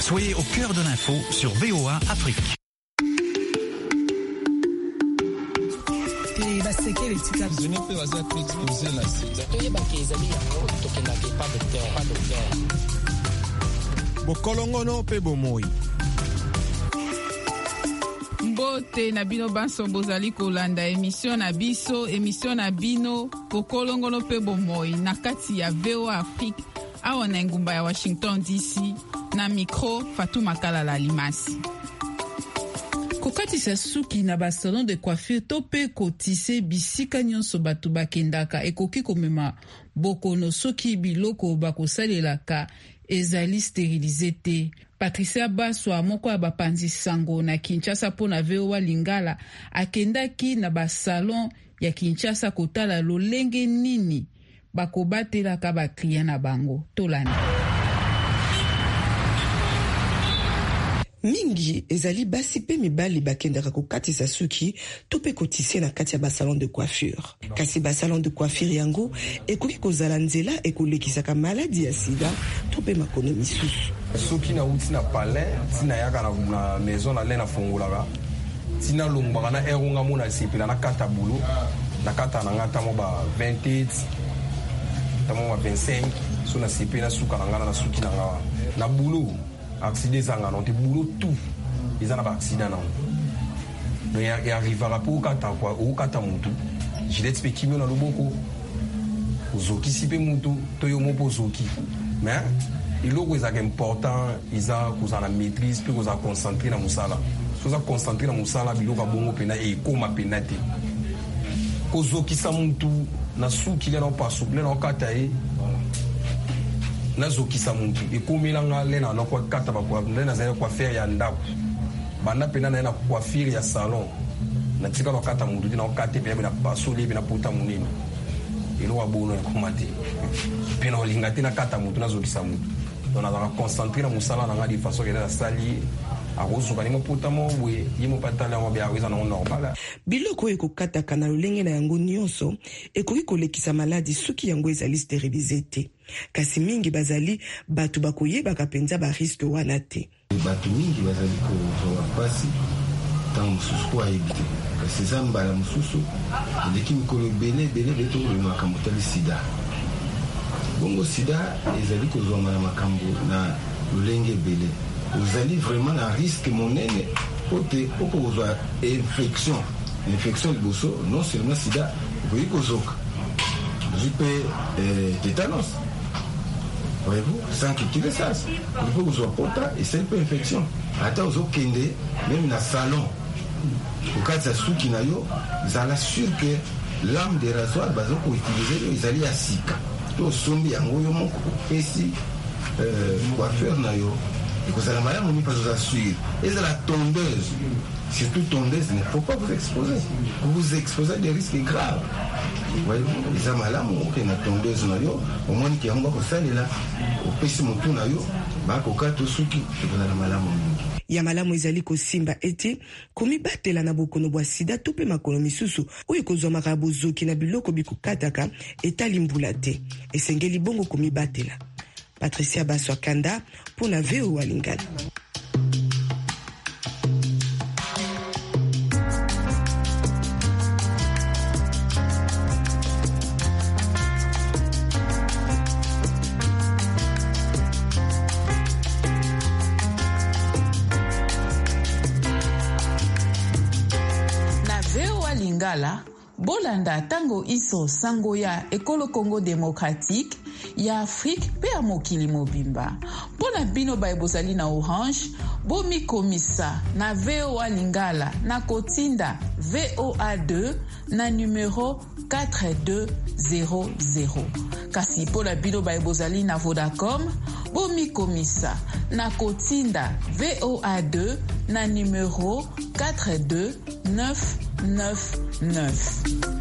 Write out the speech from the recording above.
Soyez au cœur de l'info sur VOA Afrique. Bokolongono pe bomoi. Mbote na bino banso bozali kolanda émission na bino bokolongono pe bomoi na kati ya VOA Afrique awa na ngumba ya Washington DC na micro Fatou Makala Limasi. Kokatisa suki na ba salon de coiffure to pe kotise bisika nyonso batu bakendaka ekoki komema bokono soki biloko bakosalelaka ezali sterilize te. Patricia Baswa moko ya bapanzi sango na Kinshasa pona VOA Lingala akendaki na ba salon ya Kinshasa kotala lolenge nini bakobatelaka baklia na bango. Tolani mingi ezali basi pe mibali bakendaka kokatisa suki to pe kotise na kati ya basalon de coiffure. Kasi basalon de coiffure yango ekoki kozala nzela ekolekisaka maladi ya sida to pe makono misusu. Suki na uti na palais tina yaka na maison na lena fongolaka tina longbaka na eronga mona sepela na kata bulu na kata na ngata mo ba 28 tamo ba 25 so na sepela suka na ngana na suki na ngawa na bulu accident zanga non te boulot tout ils en a accident non donc il arrivera pour kata quoi ou kata mutu je l'explique mieux dans le boko zoki sipe mutu to yo mo pozoki mais il logo est important ils a la maîtrise puis qu'on a concentré na musala so za concentré na musala biloko bongo pena e koma penate ko zoki sa mutu na suki le na passo le na kata e nazokisa muntu ekomilanga lena na kwa kata ba kwa lena za kwa faire ya ndako bana pena na coiffure ya salon na tika lo kata muntu dina okate pe na pasoli pe na puta munini ilo wa bono ekomate pena olingati na kata muntu nazokisa muntu donc na concentrer na musala na ngadi façon que na sali akozuka ni moputa mo we yimo patala mo bia weza na normal biloko ekokata kana lolenge na yango nyonso ekoki kolekisa maladi suki yango ezali sterilize te. Kasi mingi bazali batu bakoyebaka penza ba risque wana te. Batu mingi bazali ko pasi tango mususu kwa ebite kasi zamba la mususu ndeki mikolo bele beto le makambo tali sida bongo sida ezali ko zoma na makambo na lolenge bele uzali vraiment un risque monene ote okozwa infection liboso non seulement sida okoki kozoka grippe tétanos. Voyez-vous, sans qu'il le sache, il faut que vous porta et c'est une infection. Attends, vous kende, même dans le salon, au cas de sa souki na yo, vous allez sûr que l'âme des rasoirs, bah, vous utilisez, ils allaient à sika. Tout sombi en haut, mon ici, coiffeur na yo, et vous allez malade, on n'y pas vous assurer. Et c'est la tondeuse. Surtout tondeuse, il ne faut pas vous exposer. Vous vous exposez à des risques graves. Voyez-vous, les amalamu qui na tondeuse na yo, au moins qui anga ko salela, au pesi mutu na yo, ba ko kato suki, na malamu. Ya malamu ezali ko simba ete komi batela na bokono bwa sida to pe makono misusu oyo kozwa makabo zoki na biloko bikokataka etali mbula te. Esengeli bongo komi batela. Patricia Baswa Kanda pour na VOA Lingala. Bolanda tango iso sango ya ekolo Congo démocratique ya Afrique pe ya mokili mobimba. Pona bino ba ebozali na Orange, bomi komisa na VOA Lingala na kotinda VOA2 na numéro 4200. Kasi pona bino ba ebozali na Vodacom, bomi komisa na kotinda VOA2 na numéro 42999.